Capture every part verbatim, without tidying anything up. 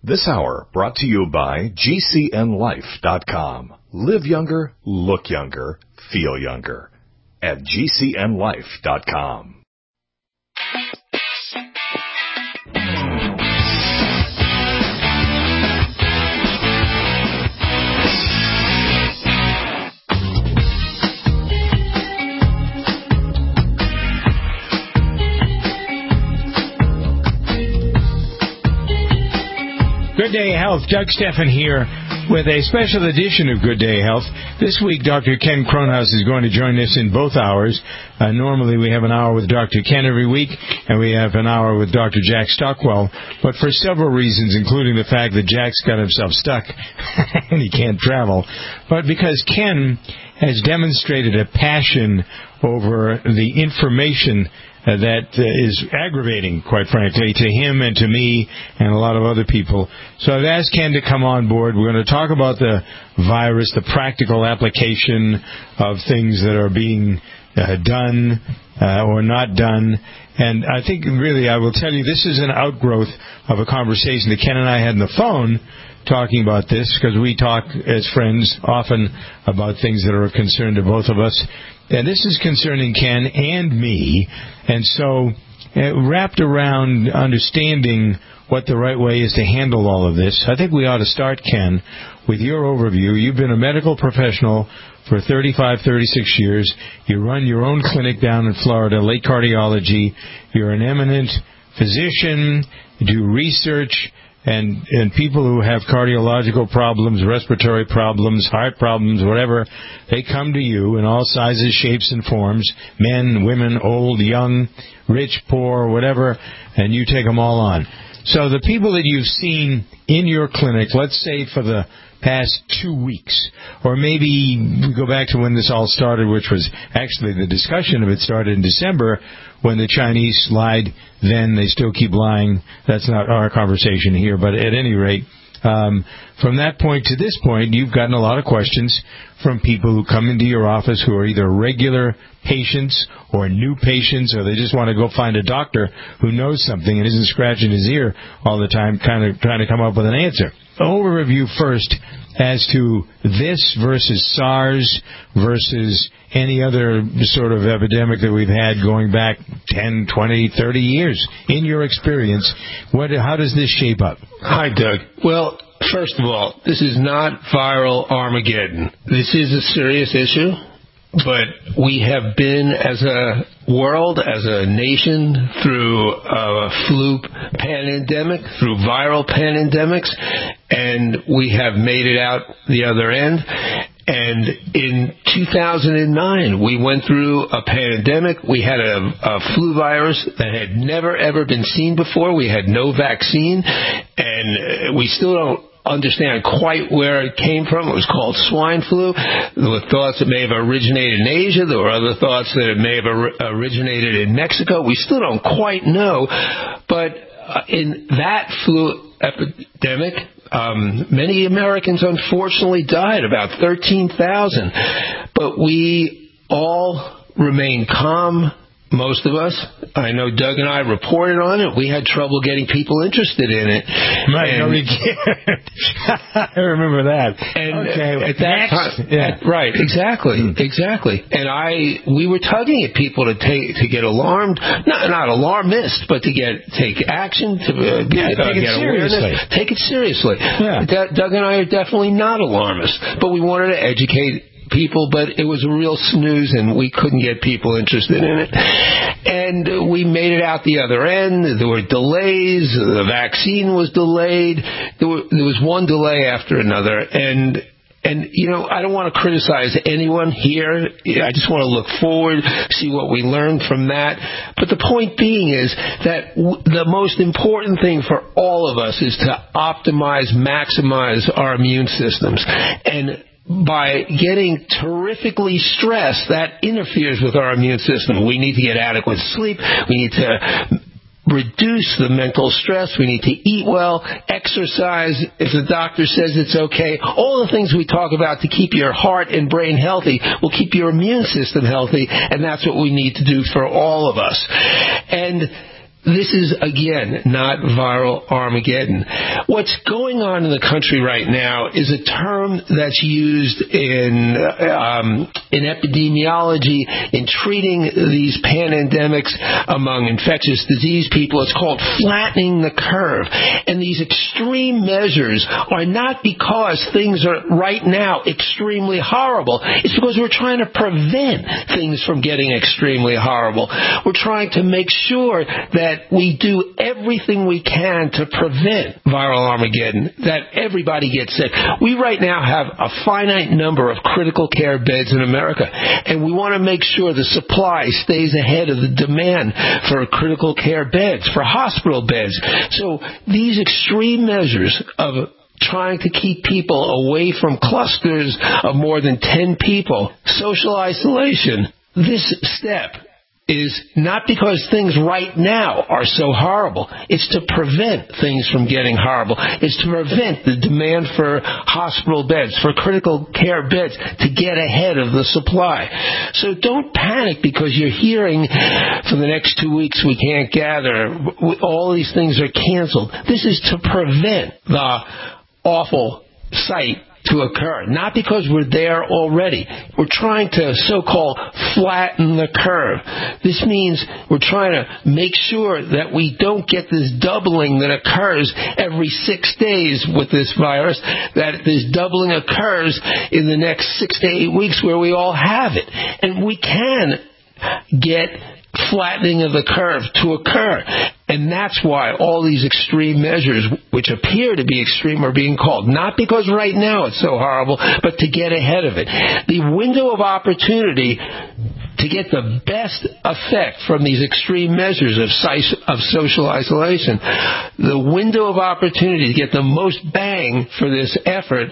This hour brought to you by G C N life dot com. Live younger, look younger, feel younger at G C N life dot com. Good Day Health. Doug Stephan here with a special edition of Good Day Health. This week, Doctor Ken Kronhaus is going to join us in both hours. Uh, normally, we have an hour with Doctor Ken every week, and we have an hour with Doctor Jack Stockwell. But for several reasons, including the fact that Jack's got himself stuck and he can't travel, but because Ken has demonstrated a passion over the information Uh, that uh, is aggravating, quite frankly, to him and to me and a lot of other people. So I've asked Ken to come on board. We're going to talk about the virus, the practical application of things that are being uh, done uh, or not done. And I think, really, I will tell you, this is an outgrowth of a conversation that Ken and I had on the phone talking about this, because we talk as friends often about things that are of concern to both of us. And this is concerning Ken and me. And so, uh, wrapped around understanding what the right way is to handle all of this, I think we ought to start, Ken, with your overview. You've been a medical professional for thirty-five, thirty-six years. You run your own clinic down in Florida, Lake Cardiology. You're an eminent physician, you do research, and and people who have cardiological problems, respiratory problems, heart problems, whatever, they come to you in all sizes, shapes, and forms, men, women, old, young, rich, poor, whatever, and you take them all on. So the people that you've seen in your clinic, let's say for the past two weeks, or maybe we go back to when this all started, which was actually the discussion of it started in December, when the Chinese lied, then they still keep lying. That's not our conversation here, but at any rate, um, from that point to this point, you've gotten a lot of questions from people who come into your office who are either regular patients or new patients, or they just want to go find a doctor who knows something and isn't scratching his ear all the time kind of trying to come up with an answer. Overview first as to this versus SARS versus any other sort of epidemic that we've had going back ten, twenty, thirty years. In your experience, what, how does this shape up? Hi, Doug. Well, first of all, this is not viral Armageddon. This is a serious issue, but we have been, as a world, as a nation, through a flu pandemic, through viral pandemics, and we have made it out the other end. And in two thousand nine, we went through a pandemic. We had a, a flu virus that had never, ever been seen before. We had no vaccine, and we still don't understand quite where it came from. It was called swine flu. There were thoughts it may have originated in Asia. There were other thoughts that it may have or- originated in Mexico. We still don't quite know. But uh, in that flu epidemic, um, many Americans unfortunately died, about thirteen thousand. But we all remained calm. Most of us. I know Doug and I reported on it. We had trouble getting people interested in it. Right, and, no, we can't. I remember that. And okay, at that next. time, Yeah. at, right, exactly, mm. exactly. And I, we were tugging at people to take, to get alarmed, not not alarmist, but to get take action, to uh, yeah, get, uh, take it get seriously. awareness, take it seriously. Yeah. D- Doug and I are definitely not alarmists, but we wanted to educate people, but it was a real snooze, and we couldn't get people interested in it. And we made it out the other end. There were delays. The vaccine was delayed. There, were, there was one delay after another. And, and you know, I don't want to criticize anyone here. I just want to look forward, see what we learned from that. But the point being is that w- the most important thing for all of us is to optimize, maximize our immune systems. And by getting terrifically stressed, that interferes with our immune system. We need to get adequate sleep. We need to reduce the mental stress. We need to eat well, exercise if the doctor says it's okay. All the things we talk about to keep your heart and brain healthy will keep your immune system healthy, and that's what we need to do for all of us. And this is, again, not viral Armageddon. What's going on in the country right now is a term that's used in um, in epidemiology, in treating these pandemics among infectious disease people. It's called flattening the curve. And these extreme measures are not because things are right now extremely horrible. It's because we're trying to prevent things from getting extremely horrible. We're trying to make sure that we do everything we can to prevent viral Armageddon, that everybody gets sick. We right now have a finite number of critical care beds in America, and we want to make sure the supply stays ahead of the demand for critical care beds, for hospital beds. So these extreme measures of trying to keep people away from clusters of more than ten people, social isolation, this step is not because things right now are so horrible. It's to prevent things from getting horrible. It's to prevent the demand for hospital beds, for critical care beds, to get ahead of the supply. So don't panic because you're hearing for the next two weeks we can't gather, all these things are canceled. This is to prevent the awful sight to occur, not because we're there already. We're trying to so-called flatten the curve. This means we're trying to make sure that we don't get this doubling that occurs every six days with this virus, that this doubling occurs in the next six to eight weeks where we all have it. And we can get flattening of the curve to occur. And that's why all these extreme measures, which appear to be extreme, are being called. Not because right now it's so horrible, but to get ahead of it. The window of opportunity to get the best effect from these extreme measures of, of social isolation, the window of opportunity to get the most bang for this effort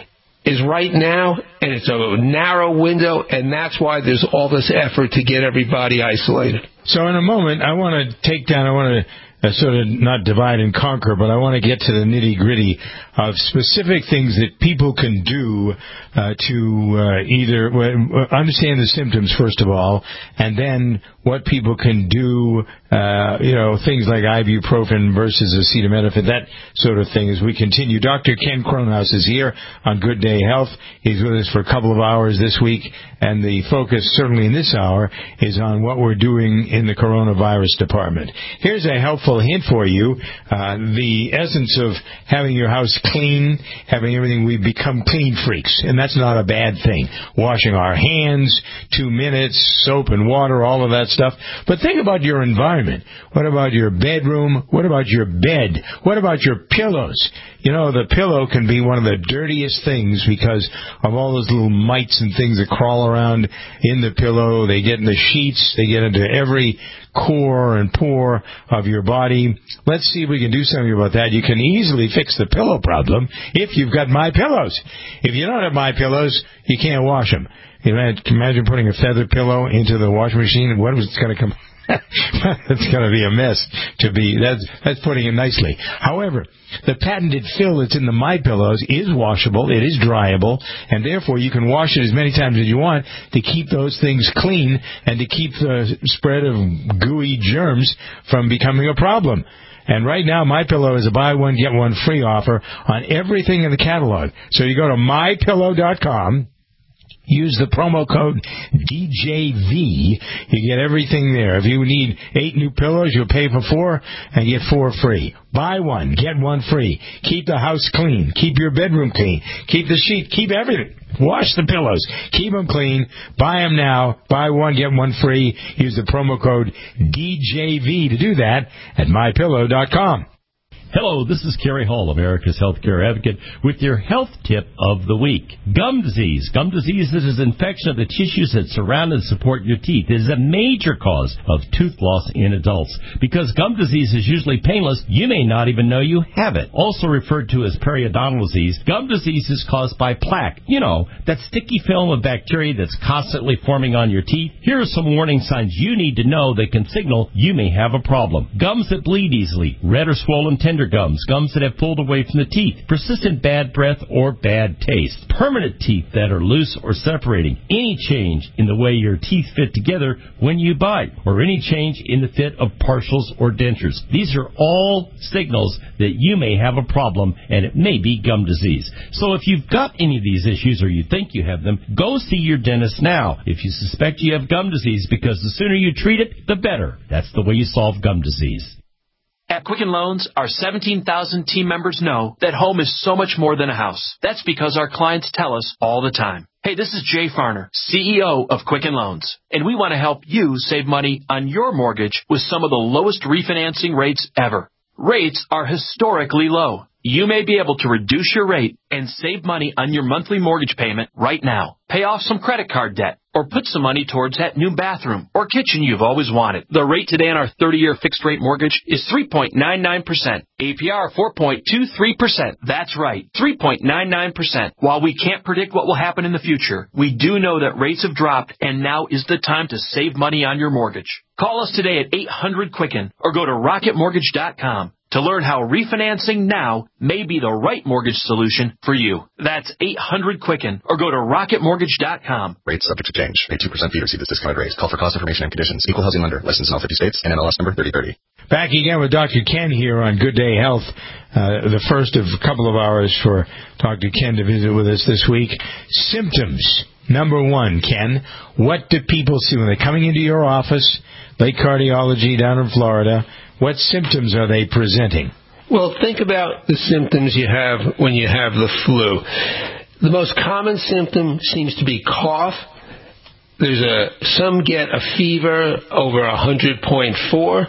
is right now, and it's a narrow window, and that's why there's all this effort to get everybody isolated. So in a moment, I want to take down, I want to uh, sort of not divide and conquer, but I want to get to the nitty-gritty of specific things that people can do uh, to uh, either uh, understand the symptoms, first of all, and then what people can do, uh, you know, things like ibuprofen versus acetaminophen, that sort of thing as we continue. Doctor Ken Kronhaus is here on Good Day Health. He's with us for a couple of hours this week, and the focus, certainly in this hour, is on what we're doing in the coronavirus department. Here's a helpful hint for you. Uh, the essence of having your house clean, having everything, we become clean freaks, and that's not a bad thing. Washing our hands, two minutes, soap and water, all of that stuff. But think about your environment. What about your bedroom? What about your bed? What about your pillows? You know, the pillow can be one of the dirtiest things because of all those little mites and things that crawl around in the pillow. They get in the sheets. They get into every core and pore of your body. Let's see if we can do something about that. You can easily fix the pillow problem if you've got My Pillows. If you don't have My Pillows, you can't wash them. You know, imagine putting a feather pillow into the washing machine. What was it's going to come? It's going to be a mess. To be that's that's putting it nicely. However, the patented fill that's in the My Pillows is washable. It is dryable, and therefore you can wash it as many times as you want to keep those things clean and to keep the spread of gooey germs from becoming a problem. And right now, My Pillow is a buy one get one free offer on everything in the catalog. So you go to my pillow dot com. Use the promo code D J V. You get everything there. If you need eight new pillows, you'll pay for four and get four free. Buy one, get one free. Keep the house clean. Keep your bedroom clean. Keep the sheet. Keep everything. Wash the pillows. Keep them clean. Buy them now. Buy one, get one free. Use the promo code D J V to do that at my pillow dot com. Hello, this is Kerry Hall, America's Healthcare Advocate, with your health tip of the week. Gum disease. Gum disease is an infection of the tissues that surround and support your teeth. It is a major cause of tooth loss in adults. Because gum disease is usually painless, you may not even know you have it. Also referred to as periodontal disease, gum disease is caused by plaque. You know, that sticky film of bacteria that's constantly forming on your teeth. Here are some warning signs you need to know that can signal you may have a problem. Gums that bleed easily, red or swollen tender finger gums, gums that have pulled away from the teeth, persistent bad breath or bad taste, permanent teeth that are loose or separating, any change in the way your teeth fit together when you bite, or any change in the fit of partials or dentures. These are all signals that you may have a problem, and it may be gum disease. So if you've got any of these issues or you think you have them, go see your dentist now if you suspect you have gum disease, because the sooner you treat it, the better. That's the way you solve gum disease. At Quicken Loans, our seventeen thousand team members know that home is so much more than a house. That's because our clients tell us all the time. Hey, this is Jay Farner, C E O of Quicken Loans, and we want to help you save money on your mortgage with some of the lowest refinancing rates ever. Rates are historically low. You may be able to reduce your rate and save money on your monthly mortgage payment right now. Pay off some credit card debt or put some money towards that new bathroom or kitchen you've always wanted. The rate today on our thirty-year fixed-rate mortgage is three point nine nine percent. A P R four point two three percent. That's right, three point nine nine percent. While we can't predict what will happen in the future, we do know that rates have dropped, and now is the time to save money on your mortgage. Call us today at eight hundred Quicken or go to rocket mortgage dot com. To learn how refinancing now may be the right mortgage solution for you. That's eight hundred Quicken or go to rocket mortgage dot com. Rates subject to change. Pay two percent fee to receive this discounted rate. Call for cost information and conditions. Equal housing lender. Licensed in all fifty states. N M L S number thirty thirty. Back again with Doctor Ken here on Good Day Health. Uh, the first of a couple of hours for Doctor Ken to visit with us this week. Symptoms. Number one, Ken, what do people see when they're coming into your office, Lake Cardiology down in Florida? What symptoms are they presenting? Well, think about the symptoms you have when you have the flu. The most common symptom seems to be cough. There's a some get a fever over one hundred point four.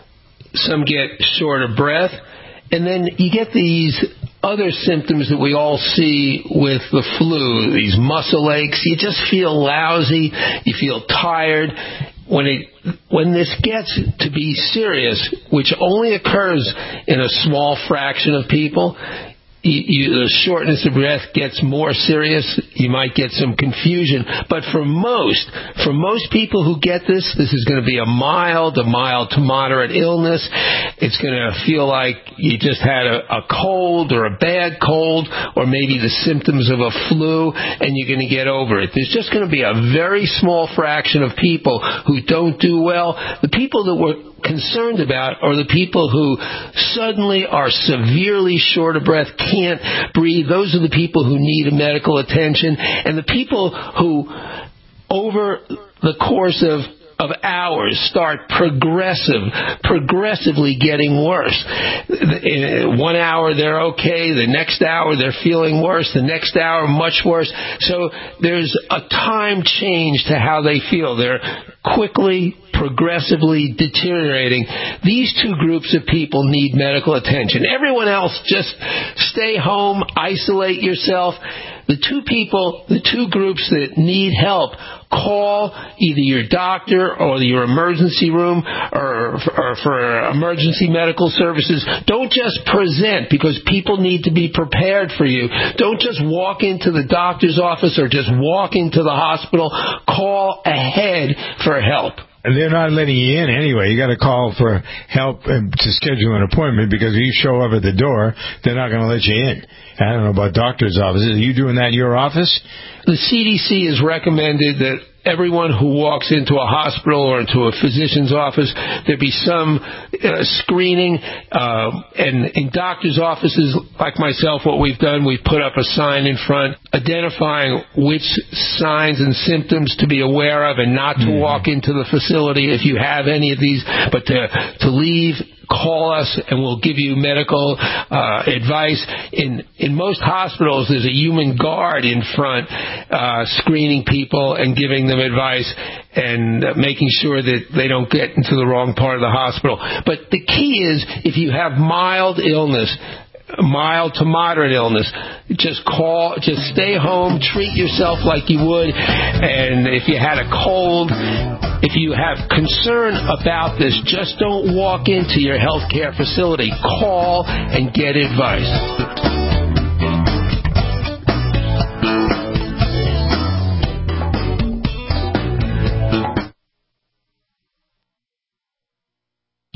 Some get short of breath. And then you get these other symptoms that we all see with the flu, these muscle aches. You just feel lousy. You feel tired. When it when this gets to be serious, which only occurs in a small fraction of people, you, you, the shortness of breath gets more serious. You might get some confusion. But for most, for most people who get this, this is going to be a mild, a mild to moderate illness. It's going to feel like you just had a, a cold or a bad cold, or maybe the symptoms of a flu, and you're going to get over it. There's just going to be a very small fraction of people who don't do well. The people that we're concerned about are the people who suddenly are severely short of breath, can't breathe. Those are the people who need medical attention. And the people who, over the course of of hours, start progressive, progressively getting worse. In one hour they're okay, the next hour they're feeling worse, the next hour much worse. So there's a time change to how they feel. They're quickly, progressively deteriorating. These two groups of people need medical attention. Everyone else, just stay home, isolate yourself. The two people, the two groups that need help, call either your doctor or your emergency room or, or for emergency medical services. Don't just present, because people need to be prepared for you. Don't just walk into the doctor's office or just walk into the hospital. Call ahead for help. And they're not letting you in anyway. You got to call for help and to schedule an appointment, because if you show up at the door, they're not going to let you in. I don't know about doctors' offices. Are you doing that in your office? The C D C has recommended that everyone who walks into a hospital or into a physician's office, there be some uh, screening. Uh, and in doctors' offices, like myself, what we've done, we've put up a sign in front identifying which signs and symptoms to be aware of and not to mm-hmm. walk into the facility if you have any of these, but to, to leave. Call us and we'll give you medical uh, advice. In in most hospitals, there's a human guard in front uh, screening people and giving them advice and uh, making sure that they don't get into the wrong part of the hospital. But the key is, if you have mild illness, mild to moderate illness, just call, just stay home, treat yourself like you would. And if you had a cold, if you have concern about this, just don't walk into your healthcare facility. Call and get advice.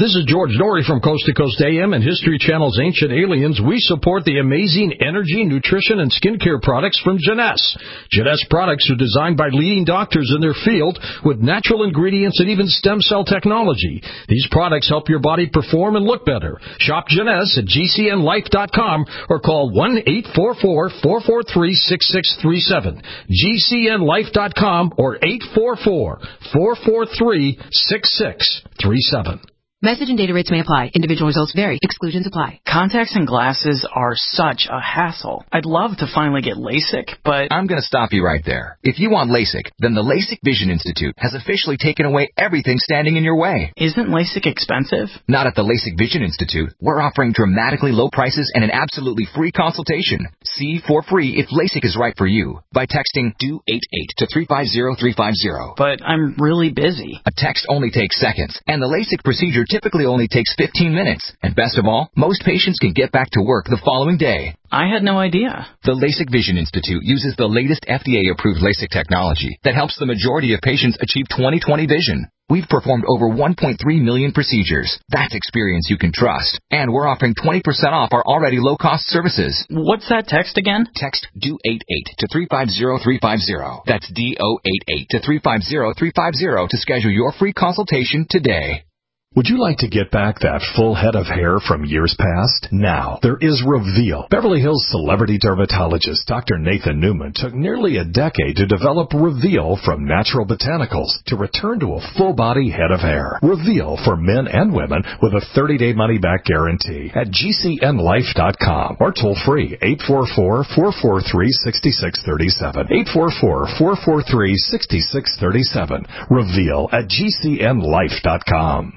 This is George Norrie from Coast to Coast A M and History Channel's Ancient Aliens. We support the amazing energy, nutrition, and skincare products from Jeunesse. Jeunesse products are designed by leading doctors in their field with natural ingredients and even stem cell technology. These products help your body perform and look better. Shop Jeunesse at G C N life dot com or call one eight four four, four four three, six six three seven. G C N life dot com or eight four four, four four three, six six three seven. Message and data rates may apply. Individual results vary. Exclusions apply. Contacts and glasses are such a hassle. I'd love to finally get LASIK, but... I'm going to stop you right there. If you want LASIK, then the LASIK Vision Institute has officially taken away everything standing in your way. Isn't LASIK expensive? Not at the LASIK Vision Institute. We're offering dramatically low prices and an absolutely free consultation. See for free if LASIK is right for you by texting D O eight eight to three five zero three five zero. But I'm really busy. A text only takes seconds, and the LASIK procedure typically only takes fifteen minutes. And best of all, most patients can get back to work the following day. I had no idea. The LASIK Vision Institute uses the latest F D A-approved LASIK technology that helps the majority of patients achieve twenty twenty vision. We've performed over one point three million procedures. That's experience you can trust. And we're offering twenty percent off our already low-cost services. What's that text again? Text D O eight eight to three five zero three five zero. That's D O eight eight to three five zero three five zero to schedule your free consultation today. Would you like to get back that full head of hair from years past? Now, there is Reveal. Beverly Hills celebrity dermatologist Doctor Nathan Newman took nearly a decade to develop Reveal from natural botanicals to return to a full-body head of hair. Reveal for men and women with a thirty-day money-back guarantee at G C N life dot com or toll-free eight four four, four four three, six six three seven. eight four four, four four three, six six three seven. Reveal at G C N life dot com.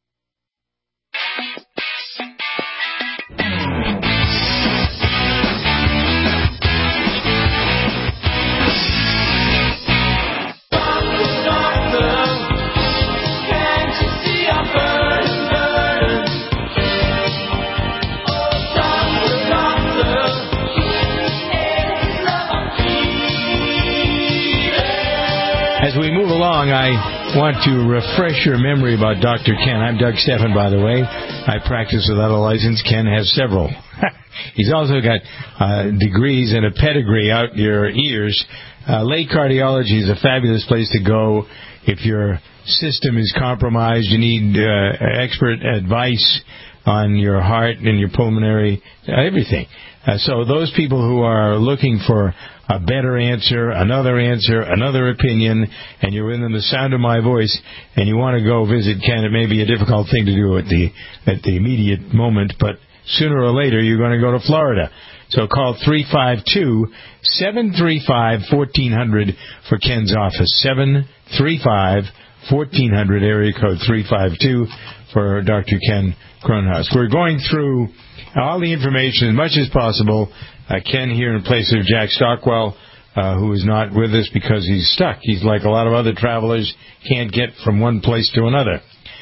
As we move along, I want to refresh your memory about Doctor Ken. I'm Doug Stephan, by the way. I practice without a license. Ken has several. He's also got uh, degrees and a pedigree out your ears. Uh, Lake Cardiology is a fabulous place to go if your system is compromised. You need uh, expert advice on your heart and your pulmonary, everything. Uh, so those people who are looking for a better answer, another answer, another opinion, and you're within the sound of my voice, and you want to go visit Ken, it may be a difficult thing to do at the at the immediate moment, but sooner or later you're going to go to Florida. So call three five two, seven three five, one four zero zero for Ken's office. seven three five, one four zero zero, area code three five two for Doctor Ken Kronhaus. We're going through all the information as much as possible. Uh, Ken here in place of Jack Stockwell, uh, who is not with us because he's stuck. He's like a lot of other travelers, can't get from one place to another.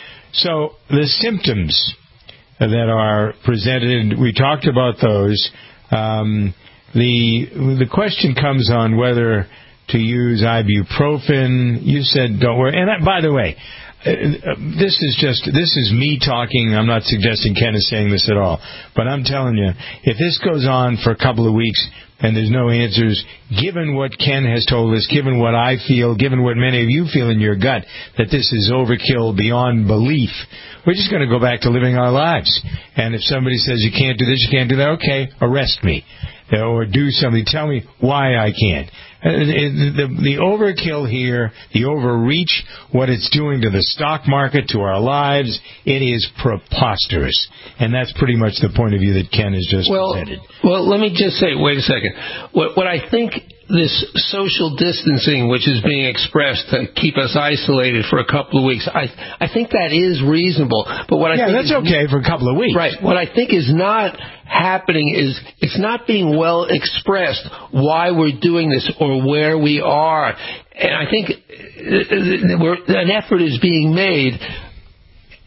So the symptoms that are presented, we talked about those. Um, the the question comes on whether to use ibuprofen. You said don't worry. And I, by the way, Uh, this is just, this is me talking. I'm not suggesting Ken is saying this at all. But I'm telling you, if this goes on for a couple of weeks and there's no answers, given what Ken has told us, given what I feel, given what many of you feel in your gut, that this is overkill beyond belief, we're just going to go back to living our lives. And if somebody says you can't do this, you can't do that, okay, arrest me. Or do something. Tell me why I can't. The, the overkill here, the overreach, what it's doing to the stock market, to our lives, it is preposterous. And that's pretty much the point of view that Ken has just well, presented. Well, let me just say, wait a second. What, what I think this social distancing, which is being expressed to keep us isolated for a couple of weeks, I I think that is reasonable. But what I yeah, think that's is, okay for a couple of weeks. Right. What I think is not happening is it's not being well expressed why we're doing this or where we are. And I think we're, an effort is being made.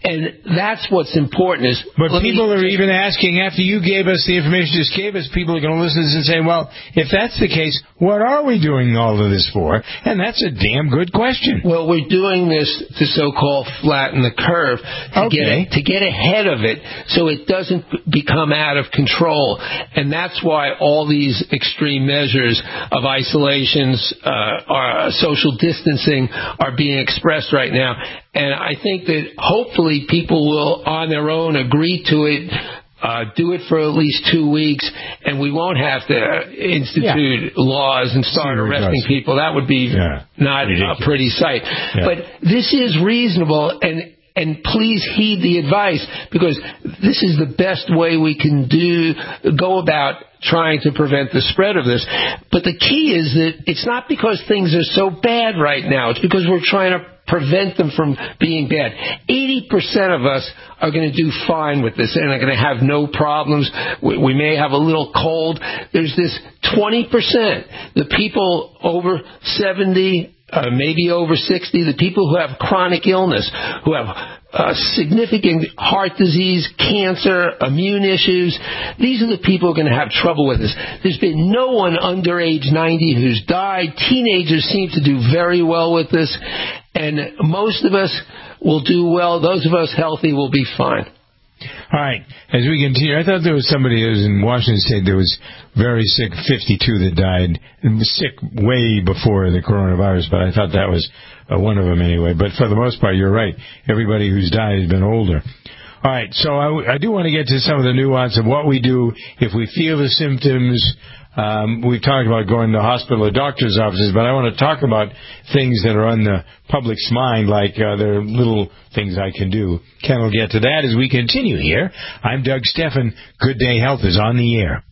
And that's what's important. Is But people are even asking, after you gave us the information you just gave us, people are going to listen to this and say, well, if that's the case, what are we doing all of this for? And that's a damn good question. Well, we're doing this to so-called flatten the curve, to, okay. get, to get ahead of it so it doesn't become out of control. And that's why all these extreme measures of isolations, uh, or social distancing are being expressed right now. And I think that hopefully people will, on their own, agree to it, uh, do it for at least two weeks, and we won't have to institute yeah. laws and start arresting people. That would be yeah. not Ridiculous. a pretty sight. Yeah. But this is reasonable, and and please heed the advice, because this is the best way we can do go about trying to prevent the spread of this. But the key is that it's not because things are so bad right now. It's because we're trying to prevent them from being bad. eighty percent of us are going to do fine with this and are going to have no problems. We, we may have a little cold. There's this twenty percent, the people over seventy, uh, maybe over sixty, the people who have chronic illness, who have uh, significant heart disease, cancer, immune issues. These are the people who are going to have trouble with this. There's been no one under age ninety who's died. Teenagers seem to do very well with this. And most of us will do well. Those of us healthy will be fine. All right. As we continue, I thought there was somebody who was in Washington State that was very sick, fifty-two, that died, and was sick way before the coronavirus, but I thought that was uh, one of them anyway. But for the most part, you're right. Everybody who's died has been older. All right. So I, I do want to get to some of the nuance of what we do if we feel the symptoms. Um, we've talked about going to hospital or doctor's offices, but I want to talk about things that are on the public's mind, like uh, there are little things I can do. Ken will get to that as we continue here. I'm Doug Steffen. Good Day Health is on the air.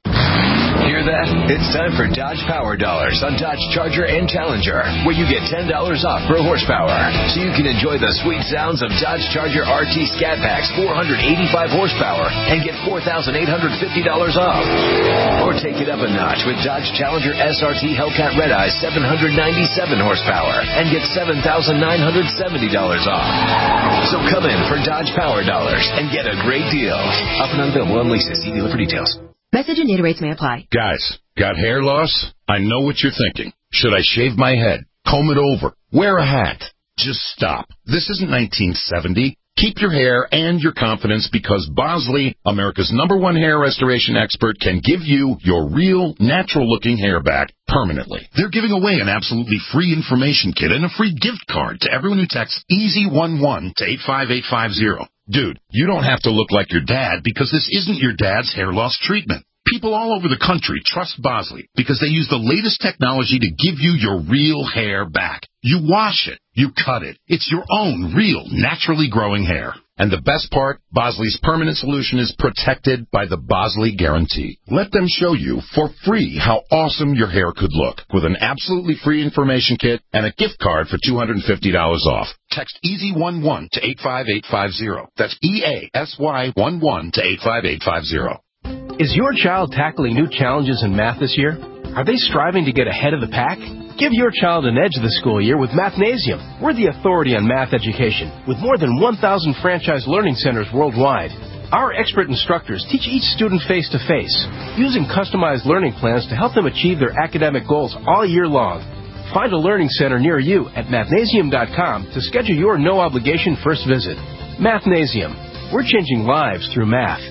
Hear that? It's time for Dodge Power Dollars on Dodge Charger and Challenger, where you get ten dollars off per horsepower, so you can enjoy the sweet sounds of Dodge Charger R T Scat Packs four hundred eighty-five horsepower and get four thousand eight hundred fifty dollars off. Or take it up a notch with Dodge Challenger S R T Hellcat Red Eye seven hundred ninety-seven horsepower and get seven thousand nine hundred seventy dollars off. So come in for Dodge Power Dollars and get a great deal. Up and unavailable on leases. See dealer for details. Message and data rates may apply. Guys, got hair loss? I know what you're thinking. Should I shave my head? Comb it over? Wear a hat? Just stop. This isn't nineteen seventy. Keep your hair and your confidence, because Bosley, America's number one hair restoration expert, can give you your real, natural-looking hair back permanently. They're giving away an absolutely free information kit and a free gift card to everyone who texts easy one one to eight five eight five zero. Dude, you don't have to look like your dad, because this isn't your dad's hair loss treatment. People all over the country trust Bosley because they use the latest technology to give you your real hair back. You wash it. You cut it. It's your own real, naturally growing hair. And the best part, Bosley's permanent solution is protected by the Bosley Guarantee. Let them show you for free how awesome your hair could look with an absolutely free information kit and a gift card for two hundred fifty dollars off. Text easy one one to eight five eight five zero. That's E A S Y one one to eight five eight five zero. Is your child tackling new challenges in math this year? Are they striving to get ahead of the pack? Give your child an edge this school year with Mathnasium. We're the authority on math education with more than one thousand franchise learning centers worldwide. Our expert instructors teach each student face-to-face, using customized learning plans to help them achieve their academic goals all year long. Find a learning center near you at mathnasium dot com to schedule your no-obligation first visit. Mathnasium. We're changing lives through math.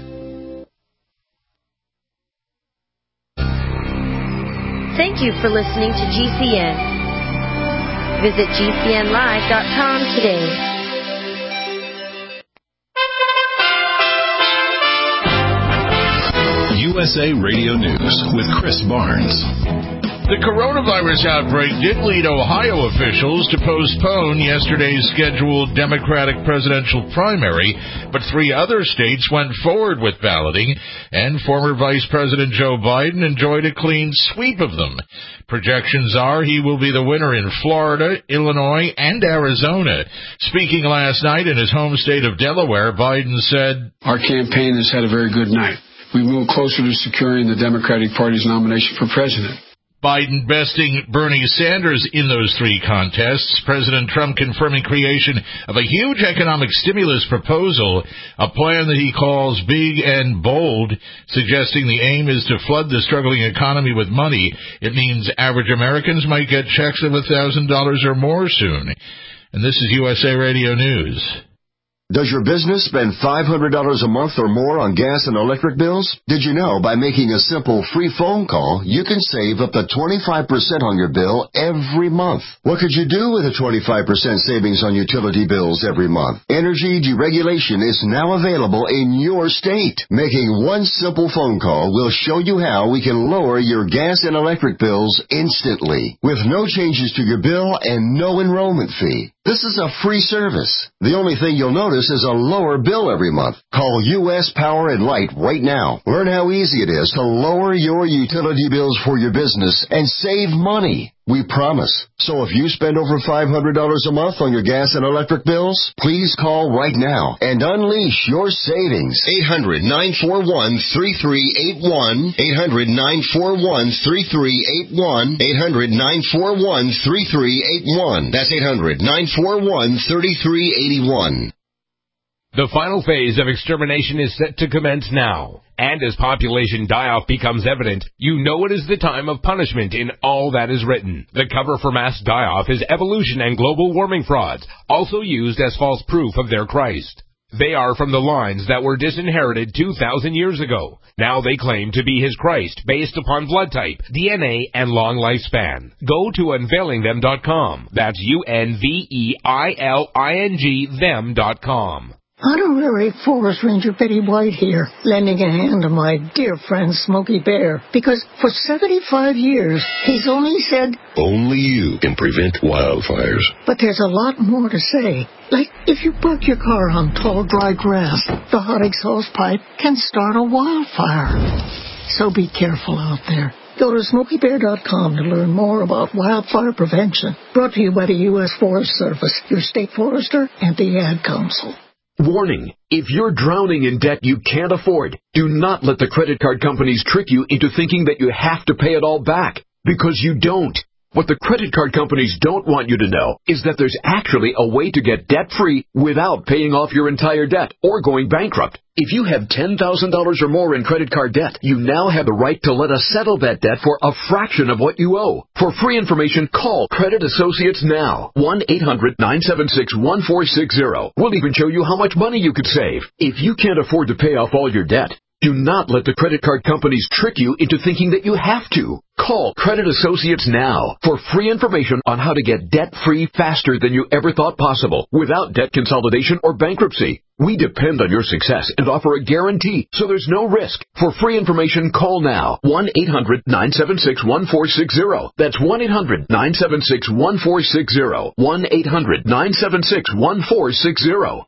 Thank you for listening to G C N. Visit G C N live dot com today. U S A Radio News with Chris Barnes. The coronavirus outbreak did lead Ohio officials to postpone yesterday's scheduled Democratic presidential primary, but three other states went forward with balloting, and former Vice President Joe Biden enjoyed a clean sweep of them. Projections are he will be the winner in Florida, Illinois, and Arizona. Speaking last night in his home state of Delaware, Biden said, "Our campaign has had a very good night. We moved closer to securing the Democratic Party's nomination for president." Biden besting Bernie Sanders in those three contests. President Trump confirming creation of a huge economic stimulus proposal, a plan that he calls big and bold, suggesting the aim is to flood the struggling economy with money. It means average Americans might get checks of one thousand dollars or more soon. And this is U S A Radio News. Does your business spend five hundred dollars a month or more on gas and electric bills? Did you know by making a simple free phone call, you can save up to twenty-five percent on your bill every month? What could you do with a twenty-five percent savings on utility bills every month? Energy deregulation is now available in your state. Making one simple phone call will show you how we can lower your gas and electric bills instantly, with no changes to your bill and no enrollment fee. This is a free service. The only thing you'll notice is a lower bill every month. Call U S Power and Light right now. Learn how easy it is to lower your utility bills for your business and save money. We promise. So if you spend over five hundred dollars a month on your gas and electric bills, please call right now and unleash your savings. eight hundred, nine four one, three three eight one. eight hundred, nine four one, three three eight one. eight hundred, nine four one, three three eight one. That's eight hundred, nine four one, three three eight one. The final phase of extermination is set to commence now. And as population die-off becomes evident, you know it is the time of punishment in all that is written. The cover for mass die-off is evolution and global warming frauds, also used as false proof of their Christ. They are from the lines that were disinherited two thousand years ago. Now they claim to be his Christ based upon blood type, D N A, and long lifespan. Go to unveiling them dot com. That's U N V E I L I N G them dot com. Honorary Forest Ranger Betty White here, lending a hand to my dear friend Smokey Bear, because for seventy-five years, he's only said, only you can prevent wildfires. But there's a lot more to say. Like, if you park your car on tall, dry grass, the hot exhaust pipe can start a wildfire. So be careful out there. Go to smokey bear dot com to learn more about wildfire prevention. Brought to you by the U S Forest Service, your state forester, and the Ad Council. Warning, if you're drowning in debt you can't afford, do not let the credit card companies trick you into thinking that you have to pay it all back, because you don't. What the credit card companies don't want you to know is that there's actually a way to get debt-free without paying off your entire debt or going bankrupt. If you have ten thousand dollars or more in credit card debt, you now have the right to let us settle that debt for a fraction of what you owe. For free information, call Credit Associates now. one eight hundred, nine seven six, one four six zero. We'll even show you how much money you could save. If you can't afford to pay off all your debt, do not let the credit card companies trick you into thinking that you have to. Call Credit Associates now for free information on how to get debt-free faster than you ever thought possible without debt consolidation or bankruptcy. We depend on your success and offer a guarantee, so there's no risk. For free information, call now. one eight hundred, nine seven six, one four six zero. That's one eight hundred, nine seven six, one four six zero. one eight hundred, nine seven six, one four six zero.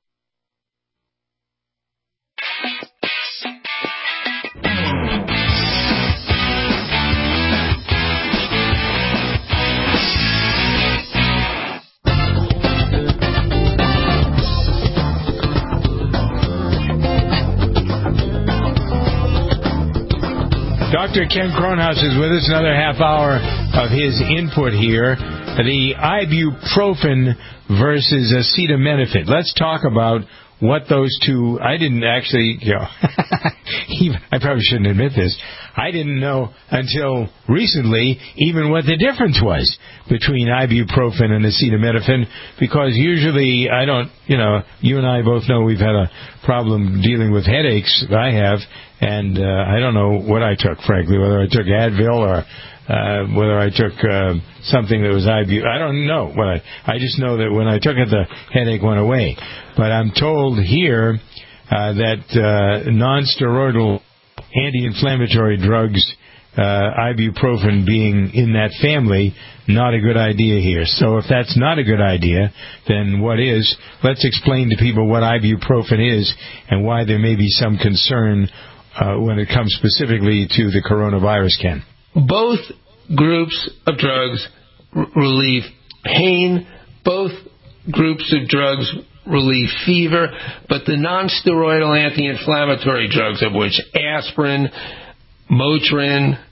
Doctor Ken Kronhaus is with us, another half hour of his input here. The ibuprofen versus acetaminophen. Let's talk about what those two, I didn't actually, you know, I probably shouldn't admit this, I didn't know until recently even what the difference was between ibuprofen and acetaminophen, because usually I don't, you know, you and I both know we've had a problem dealing with headaches, I have, and uh, I don't know what I took, frankly, whether I took Advil or uh, whether I took uh, something that was ibu. I don't know what I. I just know that when I took it, the headache went away. But I'm told here uh, that uh, non-steroidal anti-inflammatory drugs, uh, ibuprofen being in that family, not a good idea here. So if that's not a good idea, then what is? Let's explain to people what ibuprofen is and why there may be some concern uh, when it comes specifically to the coronavirus, Ken. Both groups of drugs r- relieve pain. Both groups of drugs relieve fever. But the non-steroidal anti-inflammatory drugs, of which aspirin, Motrin,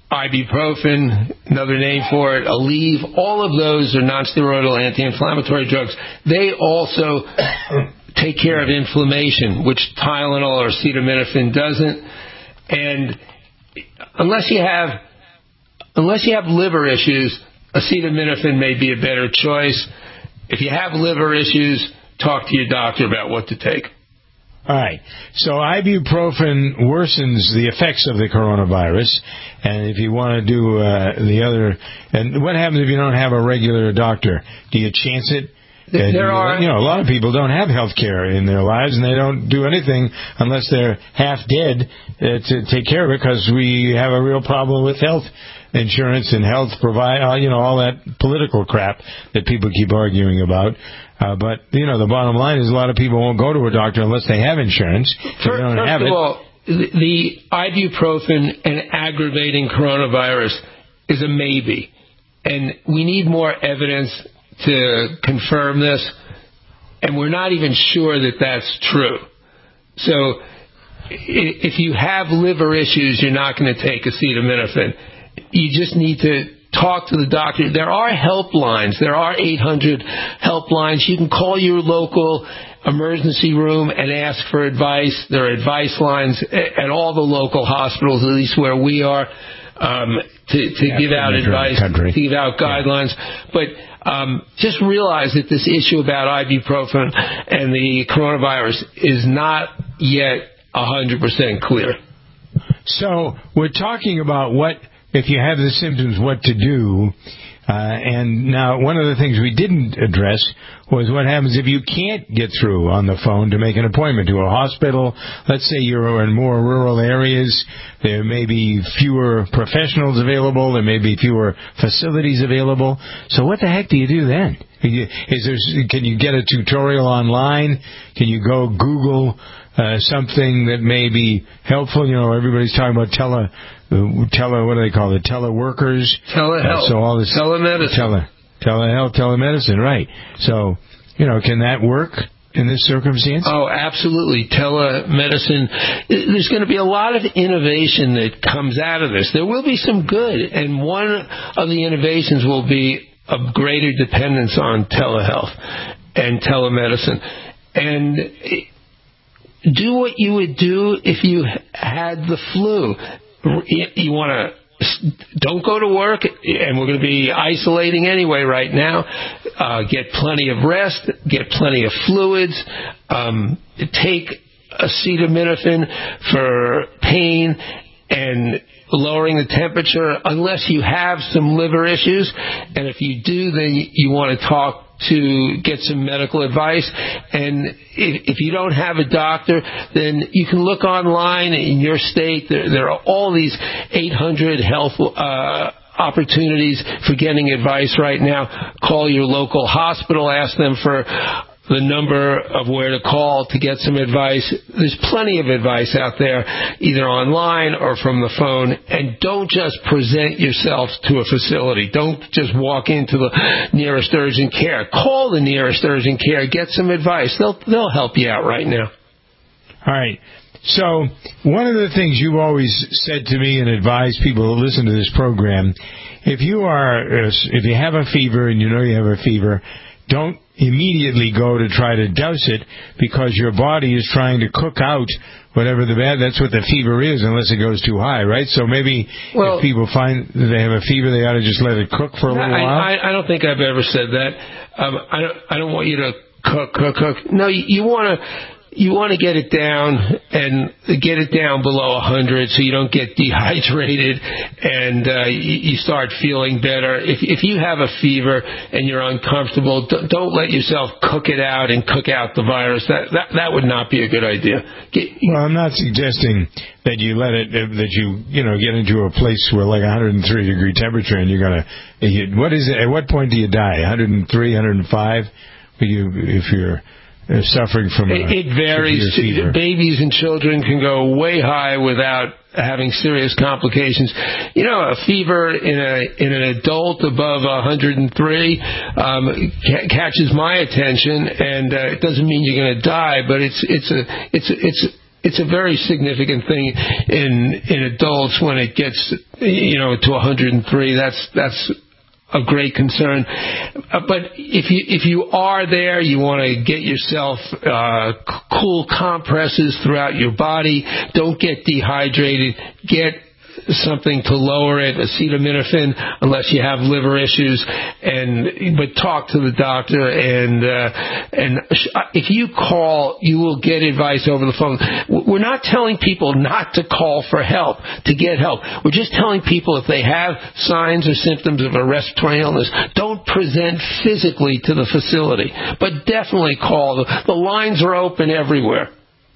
ibuprofen, another name for it, Aleve, all of those are nonsteroidal anti-inflammatory drugs. They also take care of inflammation, which Tylenol or acetaminophen doesn't. And unless you have unless you have liver issues, acetaminophen may be a better choice. If you have liver issues, talk to your doctor about what to take. All right. So ibuprofen worsens the effects of the coronavirus, and if you want to do uh, the other, and what happens if you don't have a regular doctor? Do you chance it? There you, are, you know, a lot of people don't have health care in their lives, and they don't do anything unless they're half dead uh, to take care of it, because we have a real problem with health insurance and health provide, uh, you know, all that political crap that people keep arguing about. Uh, but, you know, the bottom line is a lot of people won't go to a doctor unless they have insurance. If First, they don't first have of it. all, the, the ibuprofen and aggravating coronavirus is a maybe. And we need more evidence to confirm this. And we're not even sure that that's true. So if you have liver issues, you're not going to take acetaminophen. You just need to talk to the doctor. There are helplines. There are eight hundred helplines. You can call your local emergency room and ask for advice. There are advice lines at all the local hospitals, at least where we are, um, to, to yeah, give out advice, to give out guidelines. Yeah. But um, just realize that this issue about ibuprofen and the coronavirus is not yet one hundred percent clear. So we're talking about what, if you have the symptoms, what to do. Uh, and now, one of the things we didn't address was what happens if you can't get through on the phone to make an appointment to a hospital. Let's say you're in more rural areas. There may be fewer professionals available. There may be fewer facilities available. So what the heck do you do then? Is there, can you get a tutorial online? Can you go Google uh, something that may be helpful? You know, everybody's talking about tele... Tele, what do they call it? Teleworkers. Telehealth. Uh, so all this telemedicine. Tele, telehealth, telemedicine, right. So, you know, can that work in this circumstance? Oh, absolutely. Telemedicine. There's going to be a lot of innovation that comes out of this. There will be some good, and one of the innovations will be a greater dependence on telehealth and telemedicine. And do what you would do if you had the flu. You want to don't go to work, and we're going to be isolating anyway right now. Uh, get plenty of rest, get plenty of fluids, um, take acetaminophen for pain and lowering the temperature, unless you have some liver issues. And if you do, then you want to talk to get some medical advice. And if, if you don't have a doctor, then you can look online in your state. There, there are all these eight hundred health uh, opportunities for getting advice right now. Call your local hospital, ask them for the number of where to call to get some advice. There's plenty of advice out there, either online or from the phone. And don't just present yourself to a facility. Don't just walk into the nearest urgent care. Call the nearest urgent care. Get some advice. They'll they'll help you out right now. All right. So one of the things you've always said to me and advised people who listen to this program, if you are if you have a fever and you know you have a fever, don't immediately go to try to douse it, because your body is trying to cook out whatever the bad, that's what the fever is, unless it goes too high, right? So maybe well, if people find that they have a fever, they ought to just let it cook for a little I, while. I, I don't think I've ever said that. Um, I don't. I don't want you to cook, cook, cook. No, you, you want to. You want to get it down and get it down below one hundred so you don't get dehydrated and uh, you, you start feeling better. If, if you have a fever and you're uncomfortable, don't, don't let yourself cook it out and cook out the virus. That that, that would not be a good idea. Get, well, I'm not suggesting that you let it, that you, you know, get into a place where like one hundred three degree temperature and you're going to, what is it, at what point do you die? one hundred three, one hundred five? You, if you're suffering from a it, it varies. Fever. Babies and children can go way high without having serious complications. You know, a fever in a in an adult above one hundred three um, ca- catches my attention, and uh, it doesn't mean you're going to die, but it's it's a it's a, it's it's a very significant thing in in adults when it gets, you know, to one hundred three. That's that's a great concern. Uh, but if you if you are there, you want to get yourself uh, cool compresses throughout your body. Don't get dehydrated. Get something to lower it, acetaminophen, unless you have liver issues, and but talk to the doctor. And uh, and if you call, you will get advice over the phone. We're not telling people not to call for help, to get help. We're just telling people if they have signs or symptoms of a respiratory illness, don't present physically to the facility, but definitely call. The, the lines are open everywhere.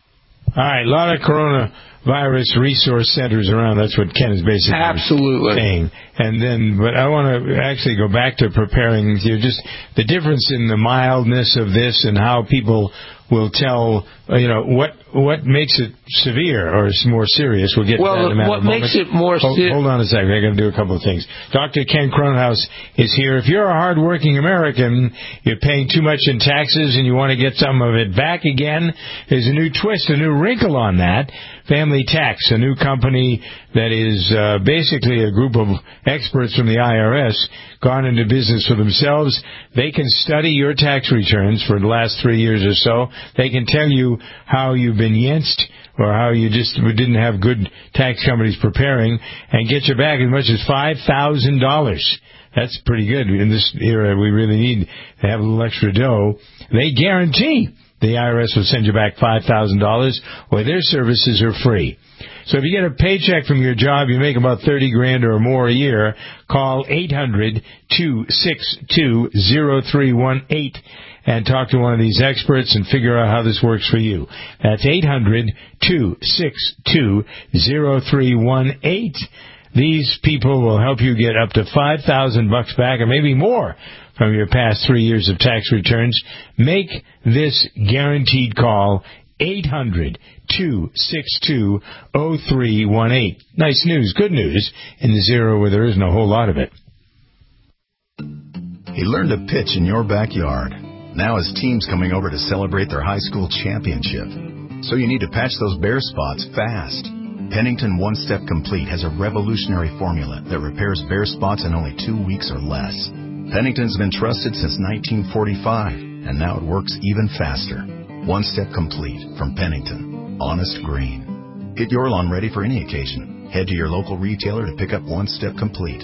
All right, a lot of coronavirus resource centers around. That's what Ken is basically Absolutely. saying. And then, but I want to actually go back to preparing. You know, just the difference in the mildness of this and how people will tell, you know, what what makes it severe or more serious. We'll get well, to that in a matter what of makes moment. it more hold, serious? hold on a second. I got to do a couple of things. Doctor Ken Kronhaus is here. If you're a hardworking American, you're paying too much in taxes and you want to get some of it back again, there's a new twist, a new wrinkle on that. Family Tax, a new company that is uh, basically a group of experts from the I R S gone into business for themselves. They can study your tax returns for the last three years or so. They can tell you how you've been yensed or how you just didn't have good tax companies preparing and get you back as much as five thousand dollars. That's pretty good. In this era, we really need to have a little extra dough. They guarantee the I R S will send you back five thousand dollars, or their services are free. So if you get a paycheck from your job, you make about thirty grand or more a year, call eight hundred, two six two, zero three one eight and talk to one of these experts and figure out how this works for you. That's eight hundred, two six two, zero three one eight. These people will help you get up to five thousand bucks back or maybe more from your past three years of tax returns. Make this guaranteed call, eight hundred, two six two, zero three one eight. Nice news, good news, in the zero where there isn't a whole lot of it. He learned to pitch in your backyard. Now his team's coming over to celebrate their high school championship. So you need to patch those bare spots fast. Pennington One Step Complete has a revolutionary formula that repairs bare spots in only two weeks or less. Pennington's been trusted since nineteen forty-five, and now it works even faster. One Step Complete from Pennington. Honest green. Get your lawn ready for any occasion. Head to your local retailer to pick up One Step Complete.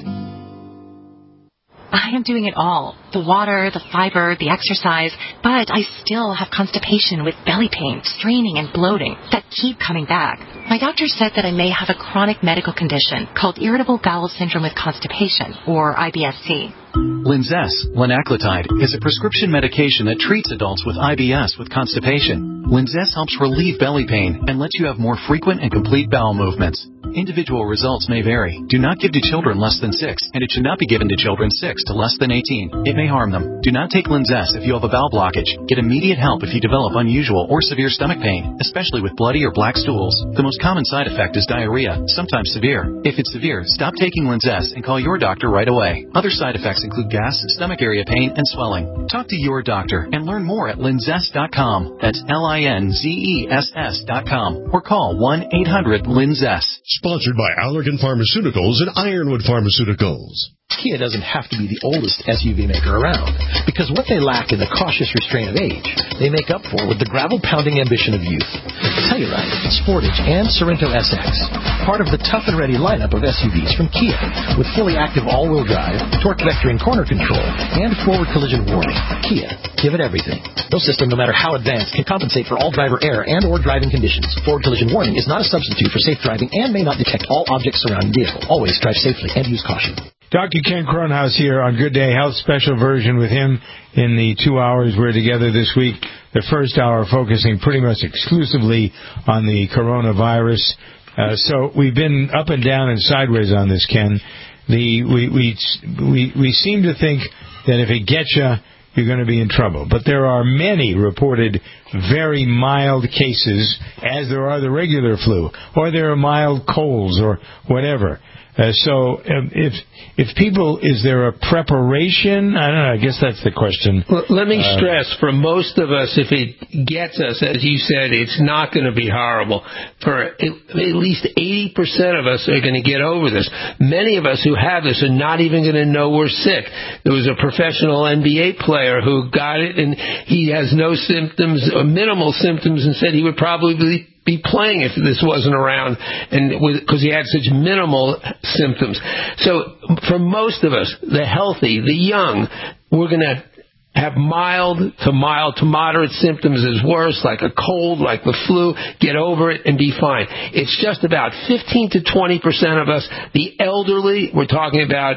I am doing it all. The water, the fiber, the exercise, but I still have constipation with belly pain, straining, and bloating that keep coming back. My doctor said that I may have a chronic medical condition called irritable bowel syndrome with constipation, or I B S C. Linzess, linaclotide, is a prescription medication that treats adults with I B S with constipation. Linzess helps relieve belly pain and lets you have more frequent and complete bowel movements. Individual results may vary. Do not give to children less than six, and it should not be given to children six to less than eighteen. It may harm them. Do not take Linzess if you have a bowel blockage. Get immediate help if you develop unusual or severe stomach pain, especially with bloody or black stools. The most common side effect is diarrhea, sometimes severe. If it's severe, stop taking Linzess and call your doctor right away. Other side effects include gas, stomach area pain, and swelling. Talk to your doctor and learn more at linzess dot com. That's L I N Z E S S dot com. Or call one eight hundred linzess. Sponsored by Allergan Pharmaceuticals and Ironwood Pharmaceuticals. Kia doesn't have to be the oldest S U V maker around, because what they lack in the cautious restraint of age, they make up for with the gravel-pounding ambition of youth. Telluride, Sportage, and Sorento S X, part of the tough and ready lineup of S U Vs from Kia, with fully active all-wheel drive, torque vectoring corner control, and forward collision warning. Kia, give it everything. No system, no matter how advanced, can compensate for all driver error and or driving conditions. Forward collision warning is not a substitute for safe driving and may not detect all objects surrounding the vehicle. Always drive safely and use caution. Doctor Ken Kronhaus here on Good Day Health, special version with him in the two hours we're together this week. The first hour focusing pretty much exclusively on the coronavirus. Uh, so we've been up and down and sideways on this, Ken. The we we we, we seem to think that if it gets you, you're going to be in trouble. But there are many reported very mild cases, as there are the regular flu, or there are mild colds or whatever. Uh, so um, if if people, is there a preparation? I don't know. I guess that's the question. Well, let me uh, stress, for most of us, if it gets us, as you said, it's not going to be horrible. For at least eighty percent of us are going to get over this. Many of us who have this are not even going to know we're sick. There was a professional N B A player who got it, and he has no symptoms, or minimal symptoms, and said he would probably be playing if this wasn't around, and because he had such minimal symptoms. So for most of us, the healthy, the young, we're going to have mild to mild to moderate symptoms is worse, like a cold, like the flu. Get over it and be fine. It's just about fifteen to twenty percent of us, the elderly, we're talking about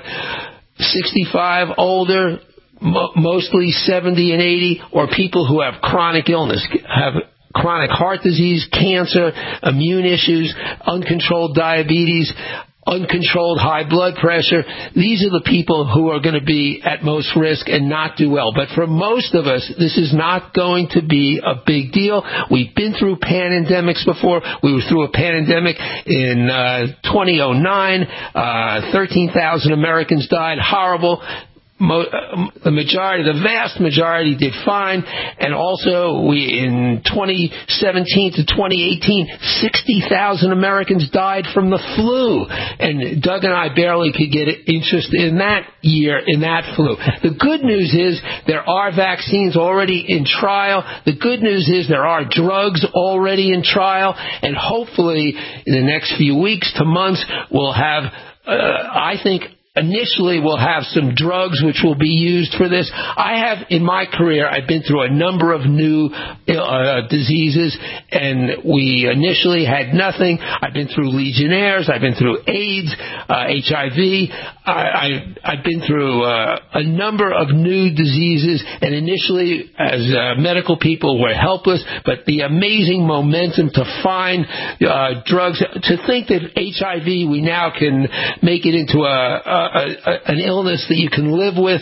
sixty-five, older, mo- mostly seventy and eighty, or people who have chronic illness, have chronic heart disease, cancer, immune issues, uncontrolled diabetes, uncontrolled high blood pressure. These are the people who are going to be at most risk and not do well. But for most of us, this is not going to be a big deal. We've been through pandemics before. We were through a pandemic in uh, two thousand nine. Uh, thirteen thousand Americans died. Horrible. Mo- the majority, the vast majority did fine. And also, we in twenty seventeen to twenty eighteen, sixty thousand Americans died from the flu. And Doug and I barely could get interested in that year, in that flu. The good news is there are vaccines already in trial. The good news is there are drugs already in trial. And hopefully, in the next few weeks to months, we'll have, uh, I think, initially, we'll have some drugs which will be used for this. I have, in my career, I've been through a number of new uh, diseases, and we initially had nothing. I've been through Legionnaires. I've been through AIDS, uh, H I V. I, I, I've been through uh, a number of new diseases, and initially, as uh, medical people, we're helpless, but the amazing momentum to find uh, drugs, to think that H I V, we now can make it into a, a A, a, an illness that you can live with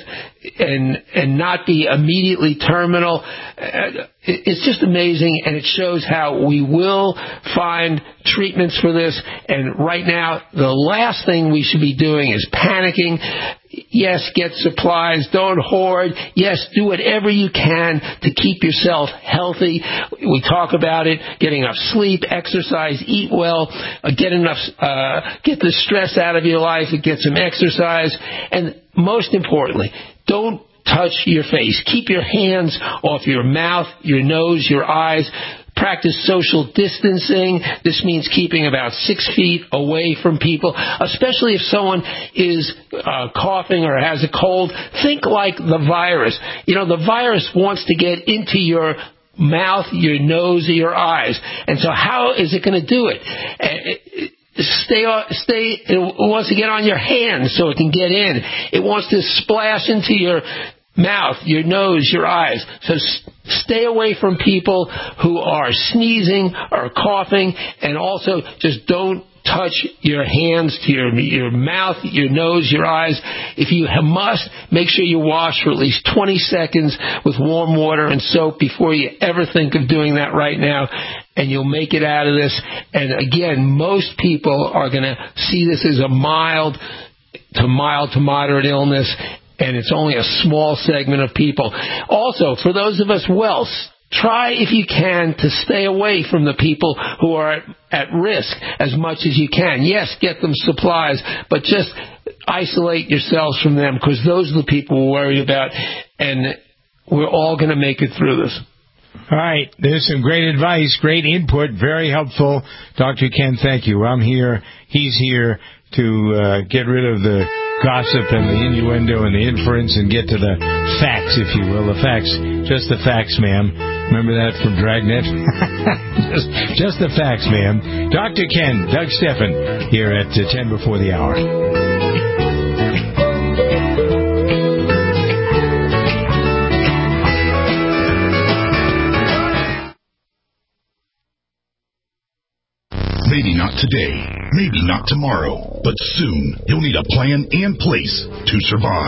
and and not be immediately terminal. Uh, it's just amazing, and it shows how we will find treatments for this. And right now, the last thing we should be doing is panicking. Yes, get supplies. Don't hoard. Yes, do whatever you can to keep yourself healthy. We talk about it, getting enough sleep, exercise, eat well, uh, get enough, uh, get the stress out of your life, and get some exercise. And most importantly, don't touch your face. Keep your hands off your mouth, your nose, your eyes. Practice social distancing. This means keeping about six feet away from people, especially if someone is uh, coughing or has a cold. Think like the virus. You know, the virus wants to get into your mouth, your nose, or your eyes. And so how is it going to do it? it Stay, stay, it wants to get on your hands so it can get in. It wants to splash into your mouth, your nose, your eyes. So stay away from people who are sneezing or coughing, and also just don't touch your hands to your your mouth, your nose, your eyes. If you must, make sure you wash for at least twenty seconds with warm water and soap before you ever think of doing that right now, and you'll make it out of this. And again, most people are going to see this as a mild to mild to moderate illness, and it's only a small segment of people. Also, for those of us well, try, if you can, to stay away from the people who are at, at risk as much as you can. Yes, get them supplies, but just isolate yourselves from them, because those are the people we're worried about, and we're all going to make it through this. All right. There's some great advice, great input, very helpful. Doctor Ken, thank you. I'm here. He's here to uh, get rid of the gossip and the innuendo and the inference and get to the facts, if you will. The facts, just the facts, ma'am. Remember that from Dragnet? just, just the facts, ma'am. Doctor Ken, Doug Steffen, here at uh, ten before the hour. Maybe not today, maybe not tomorrow, but soon you'll need a plan and place to survive.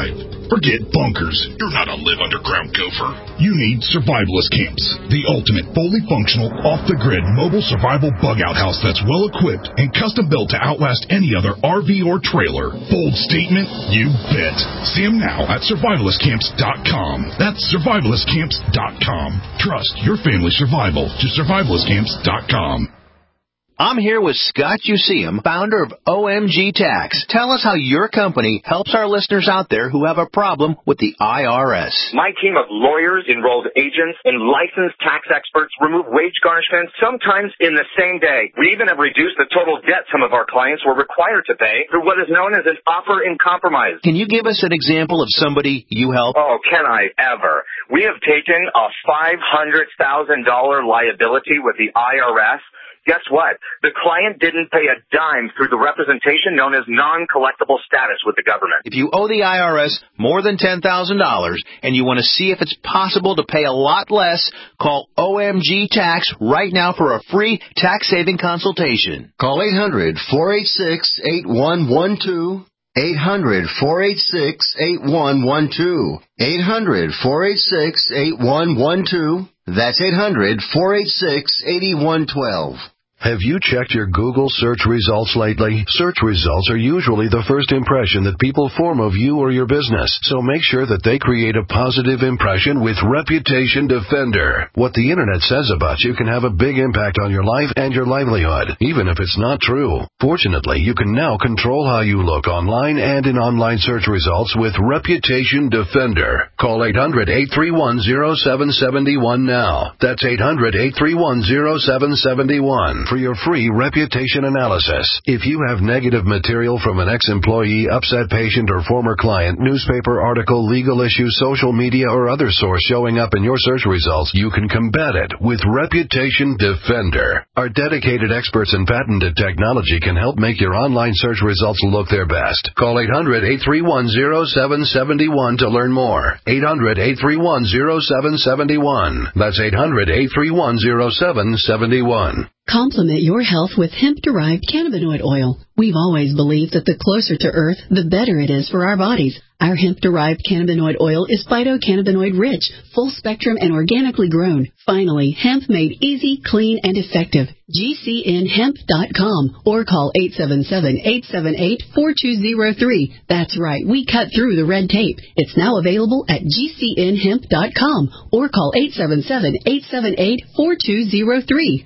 Forget bunkers. You're not a live underground gopher. You need Survivalist Camps, the ultimate fully functional, off-the-grid mobile survival bug-out house that's well-equipped and custom-built to outlast any other R V or trailer. Bold statement? You bet. See them now at survivalist camps dot com. That's survivalist camps dot com. Trust your family's survival to survivalist camps dot com. I'm here with Scott Useum, founder of O M G Tax. Tell us how your company helps our listeners out there who have a problem with the I R S. My team of lawyers, enrolled agents, and licensed tax experts remove wage garnishments sometimes in the same day. We even have reduced the total debt some of our clients were required to pay through what is known as an offer in compromise. Can you give us an example of somebody you help? Oh, can I ever? We have taken a five hundred thousand dollars liability with the I R S. Guess what? The client didn't pay a dime through the representation known as non-collectible status with the government. If you owe the I R S more than ten thousand dollars and you want to see if it's possible to pay a lot less, call O M G Tax right now for a free tax-saving consultation. Call eight hundred, four eight six, eight one one two. eight hundred, four eight six, eight one one two. eight hundred, four eight six, eight one one two. That's eight hundred, four eight six, eight one one two. Have you checked your Google search results lately? Search results are usually the first impression that people form of you or your business, so make sure that they create a positive impression with Reputation Defender. What the Internet says about you can have a big impact on your life and your livelihood, even if it's not true. Fortunately, you can now control how you look online and in online search results with Reputation Defender. Call eight hundred, eight three one, zero seven seven one now. That's eight hundred, eight three one, zero seven seven one. For your free reputation analysis. If you have negative material from an ex-employee, upset patient, or former client, newspaper article, legal issue, social media, or other source showing up in your search results, you can combat it with Reputation Defender. Our dedicated experts in patented technology can help make your online search results look their best. Call eight hundred, eight three one, zero seven seven one to learn more. eight hundred, eight three one, zero seven seven one. That's eight hundred, eight three one, zero seven seven one. Complement your health with hemp-derived cannabinoid oil. We've always believed that the closer to Earth, the better it is for our bodies. Our hemp-derived cannabinoid oil is phytocannabinoid-rich, full-spectrum, and organically grown. Finally, hemp made easy, clean, and effective. G C N hemp dot com or call eight seven seven, eight seven eight, four two zero three. That's right, we cut through the red tape. It's now available at G C N hemp dot com or call eight seven seven, eight seven eight, four two zero three.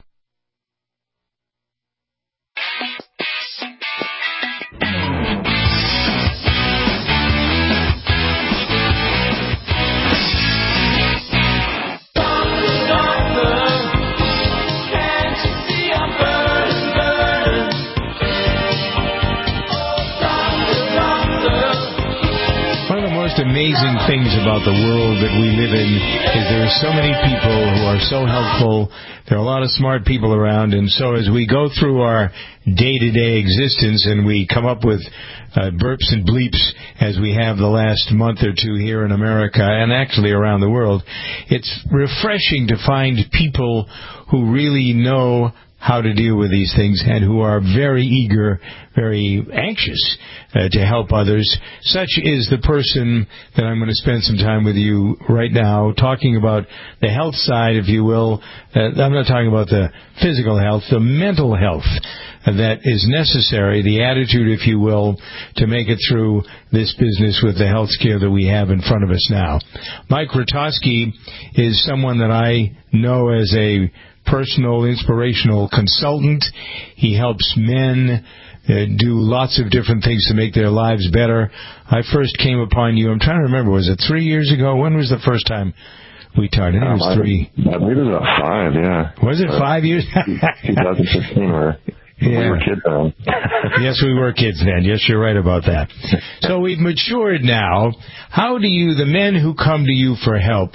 Amazing things about the world that we live in is there are so many people who are so helpful. There are a lot of smart people around, and so as we go through our day-to-day existence and we come up with uh, burps and bleeps as we have the last month or two here in America and actually around the world, it's refreshing to find people who really know how to deal with these things and who are very eager, very anxious uh, to help others. Such is the person that I'm going to spend some time with you right now talking about the health side, if you will. Uh, I'm not talking about the physical health, the mental health that is necessary, the attitude, if you will, to make it through this business with the health care that we have in front of us now. Mike Rotosky is someone that I know as a personal, inspirational consultant. He helps men uh, do lots of different things to make their lives better. I first came upon you, I'm trying to remember, was it three years ago? When was the first time we talked? I think it was three. I believe it was about five, yeah. Was it five years? twenty fifteen, where yeah. we were kids then. Yes, we were kids then. Yes, you're right about that. So we've matured now. How do you, the men who come to you for help,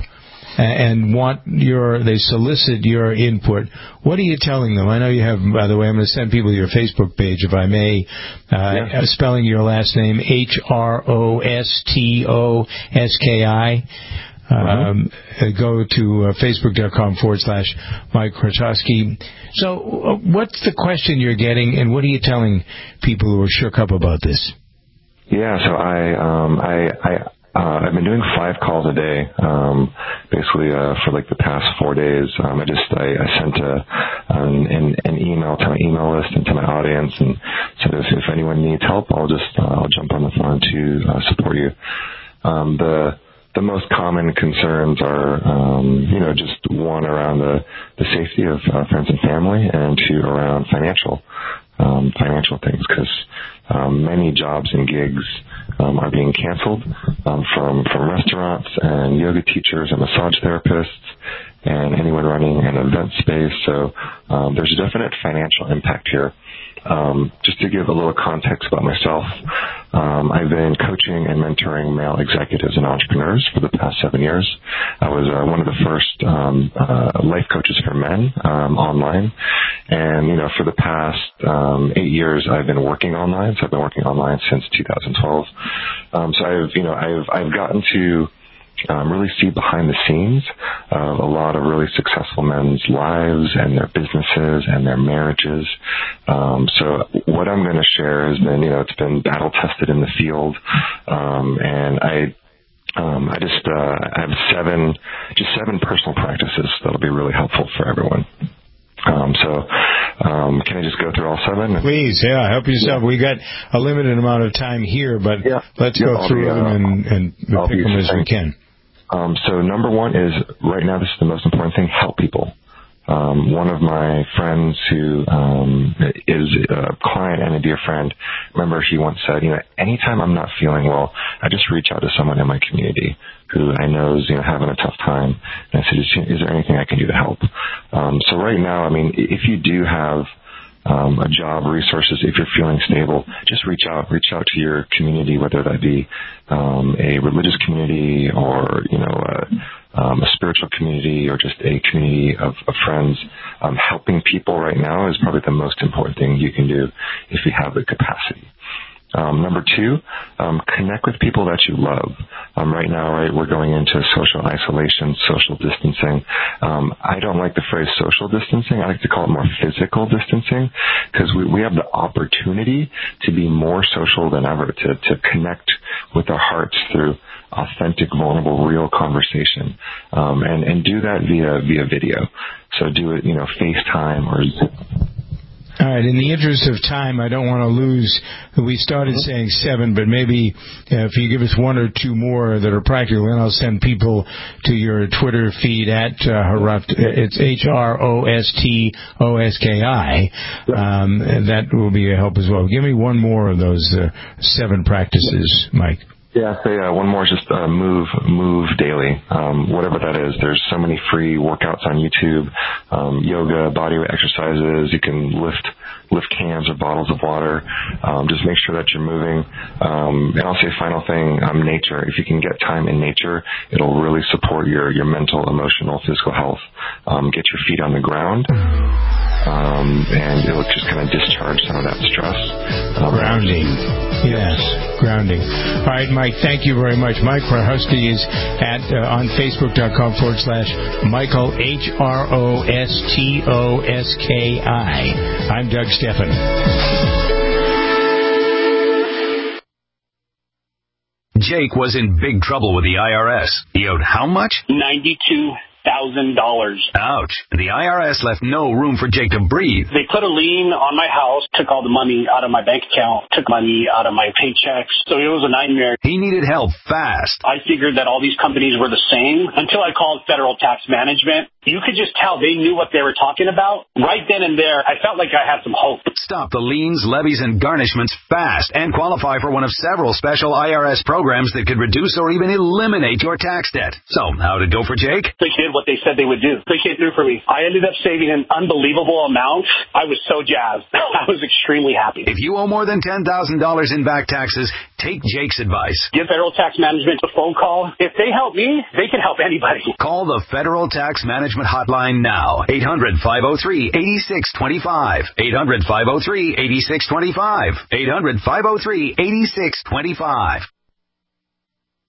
and want your, they solicit your input, what are you telling them? I know you have, by the way, I'm going to send people your Facebook page, if I may, uh, yeah. spelling your last name, H R O S T O S K I. Um, uh-huh. Go to uh, facebook.com forward slash Mike Rotosky. So uh, what's the question you're getting, and what are you telling people who are shook up about this? Yeah, so I, um, I, I, Uh, I've been doing five calls a day, um, basically uh, for like the past four days. Um, I just I, I sent a, an, an, an email to my email list and to my audience, and said if, if anyone needs help, I'll just uh, I'll jump on the phone to uh, support you. Um, the the most common concerns are, um, you know, just one around the the safety of uh, friends and family, and two around financial um, financial things, because um, many jobs and gigs Um, are being canceled um, from from restaurants and yoga teachers and massage therapists and anyone running an event space. So um, there's a definite financial impact here. Um, just to give a little context about myself, um, I've been coaching and mentoring male executives and entrepreneurs for the past seven years. I was uh, one of the first um, uh, life coaches for men um, online, and you know, for the past um, eight years, I've been working online. So I've been working online since two thousand twelve. Um, so I've, you know, I've I've gotten to Um, really see behind the scenes of a lot of really successful men's lives and their businesses and their marriages. Um, so what I'm going to share has been, you know, it's been battle tested in the field, um, and I, um, I just uh, I have seven, just seven personal practices that'll be really helpful for everyone. Um, so, um, can I just go through all seven? Please, yeah, help yourself. Yeah. We got a limited amount of time here, but yeah. let's yeah, go I'll through be, them and, and pick them as we can. Um, so number one is, right now, this is the most important thing, help people. Um, one of my friends who um, is a client and a dear friend, remember he once said, you know, anytime I'm not feeling well, I just reach out to someone in my community who I know is, you know, having a tough time. And I said, is, is there anything I can do to help? Um, so right now, I mean, if you do have Um, a job, resources, if you're feeling stable, just reach out, reach out to your community, whether that be um, a religious community or, you know, a, um, a spiritual community or just a community of, of friends. Um, helping people right now is probably the most important thing you can do if you have the capacity. Um, number two, um, connect with people that you love. Um, right now, right, we're going into social isolation, social distancing. Um, I don't like the phrase social distancing. I like to call it more physical distancing, because we, we have the opportunity to be more social than ever, to, to connect with our hearts through authentic, vulnerable, real conversation, um, and, and do that via via video. So do it, you know, FaceTime or Zoom. All right. In the interest of time, I don't want to lose. We started saying seven, but maybe uh, if you give us one or two more that are practical, then I'll send people to your Twitter feed at uh, Haroft. It's H R O S T O S K I. Um, that will be a help as well. Give me one more of those uh, seven practices, Mike. Yeah, say uh, one more is just uh, move, move daily, um, whatever that is. There's so many free workouts on YouTube, um, yoga, bodyweight exercises. You can lift lift cans or bottles of water. Um, just make sure that you're moving. Um, and I'll say final thing, um, nature. If you can get time in nature, it'll really support your, your mental, emotional, physical health. Um, get your feet on the ground, um, and it'll just kind of discharge some of that stress. Um, grounding. Yes, grounding. All right, Mike, thank you very much. Mike Prohusky is at uh, on Facebook.com forward slash Michael, H R O S T O S K I. I'm Doug Stephan. Jake was in big trouble with the I R S. He owed how much? ninety-two thousand dollars. Ouch. The I R S left no room for Jake to breathe. They put a lien on my house, took all the money out of my bank account, took money out of my paychecks. So it was a nightmare. He needed help fast. I figured that all these companies were the same until I called Federal Tax Management. You could just tell they knew what they were talking about. Right then and there, I felt like I had some hope. Stop the liens, levies, and garnishments fast and qualify for one of several special I R S programs that could reduce or even eliminate your tax debt. So, how'd it go for Jake? They did what they said they would do. They came through for me. I ended up saving an unbelievable amount. I was so jazzed. I was extremely happy. If you owe more than ten thousand dollars in back taxes, take Jake's advice. Give Federal Tax Management a phone call. If they help me, they can help anybody. Call the Federal Tax Management Hotline now. eight hundred, five oh three, eight six two five. eight hundred, five oh three, eight six two five. eight hundred, five oh three, eight six two five.